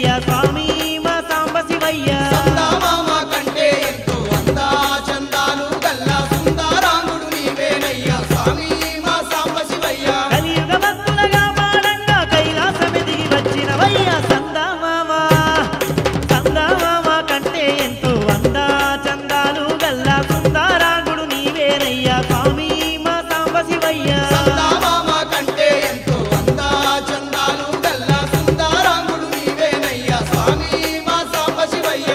నీవేనయ్యా స్వామి మా సాంబ శివయ్య సందామామ కంటే ఎంతో అందా చందాలు గల్లా సుందరాంగుడు నీవేనయ్యా స్వామి మా సాంబ శివయ్య కలియుగ భక్తులగా పాడంగా కైలాసమెదిగి వచ్చినవయ్యా సందామామ కంటే ఎంతో అందా చందాలు గల్లా సుందరాంగుడు నీవేనయ్యా స్వామి మా సాంబ శివయ్య సందామామ కంటే ఎంతో అందా చందాలు గల్లా సుందరాంగుడు నీవేనయ్యా స్వామి మా సాంబ శివయ్య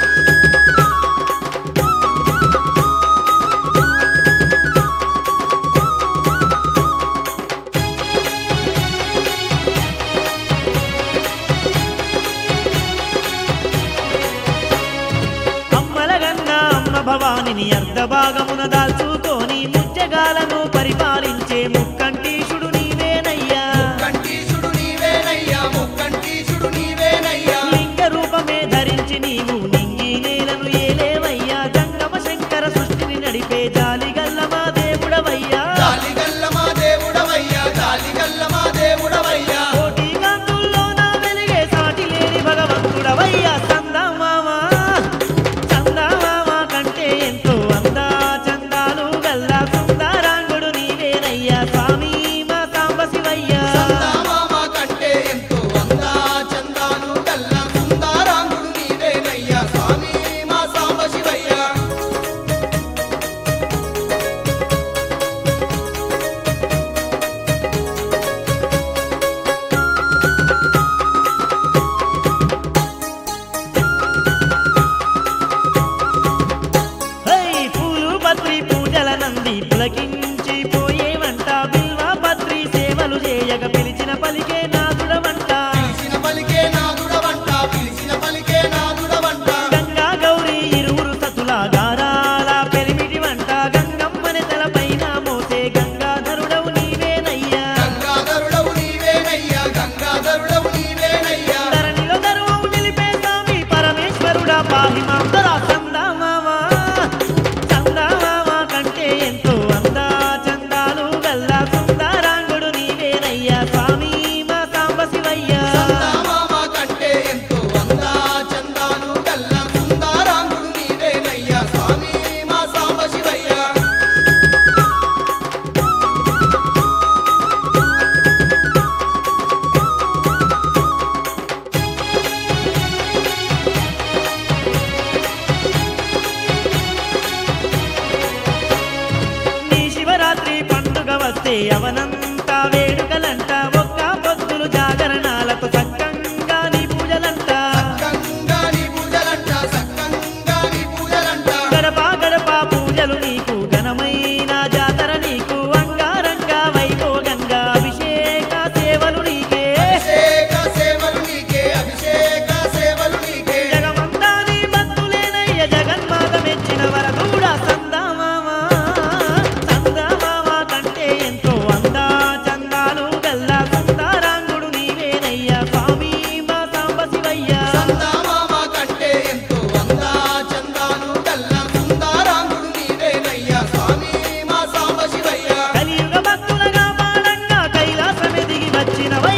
అమ్మలగన్నా అమ్మ భవానిని అర్ధ భాగమున దాల్చుకొని ముత్యగాలను పరిపాలించే ముక్కంటీశుడు నీవేనయ్యా కంఠీశుడు నీవేనయ్యా ముక్కంఠీశుడు నీవేనయ్యా లింగ రూపమే ధరించి నీవు నింగి నేలను ఏలేవయ్యా జంగమ శంకర సృష్టిని నడిపే జాలిగల్ల మా దేవుడవయ్యా జాలిగల్ల మా దేవుడవయ్యా జాలిగల్ల మా దేవుడవయ్యా కోటి కాంతుల్లో నా వెలిగే సాటి లేని భగవంతుడవయ్యా సందామామ కంటే ఎంతో అందా చందాలు గల్లా సుందరాంగుడు నీవేనయ్యా స్వామి మా సాంబ శివయ్య సందామామ కంటే ఎంతో అందా చందాలు గల్లా సుందరాంగుడు నీవేనయ్యా స్వామి మా సాంబ శివయ్య హై పూలు పత్రి పూజల నంది పులకించి పోయేవంట బిల్వ పత్రి సేవలు చేయగ పిలిచిన పలికే నాదుడవంట పిలిచిన పలికే నాదుడవంట పిలిచిన పలికే నాదుడవంట గంగా గౌరీ ఇరువురు సతుల గారాల పెరిమిటి వంట గంగమ్మని తలపైన మోసే గంగాధరుడవు నీవేనయ్యా గంగాధరుడవు నీవేనయ్యా గంగాధరుడవు నీవేనయ్యా ధరణిలో ధర్మం నిలిపే స్వామి పరమేశ్వరుడా పాహి మాందరా సందామామ కంటే ఎంతో అందా చందాలు గల్లా సుందరాంగుడు నీవేనయ్యా స్వామి మా సాంబ శివయ్య సందామామ కంటే ఎంతో అందా చందాలు గల్లా సుందరాంగుడు నీవేనయ్యా స్వామి మా సాంబ శివయ్య నీ శివరాత్రి పండుగ వస్తే అవనంతా వేడుకలంట ఒక్క పొద్దులు జాగరణాలతో సక్కంగా నీ పూజలంట సక్కంగా నీ పూజలంట సక్కంగా నీ పూజలంట గడప గడప పూజలు నీకు ఘనమైన జాతర నీకు అంగారంగ వైభోగంగా అభిషేక సేవలు నీకే అభిషేక సేవలు నీకే అభిషేక సేవలు నీకే జగమంతా నీ భక్తులేనయ్య జగన్మాత మెచ్చిన వరదూడా సందామామ కంటే ఎంతో అందా చందాలు గల్లా సుందరాంగుడు నీవేనయ్యా స్వామి మా సాంబ శివయ్య సందామామ కంటే ఎంతో అందా చందాలు గల్లా సుందరాంగుడు నీవేనయ్యా స్వామి మా సాంబ శివయ్య కలియుగ భక్తులగా పాడంగా కైలాసమెదిగి వచ్చినవయ్యా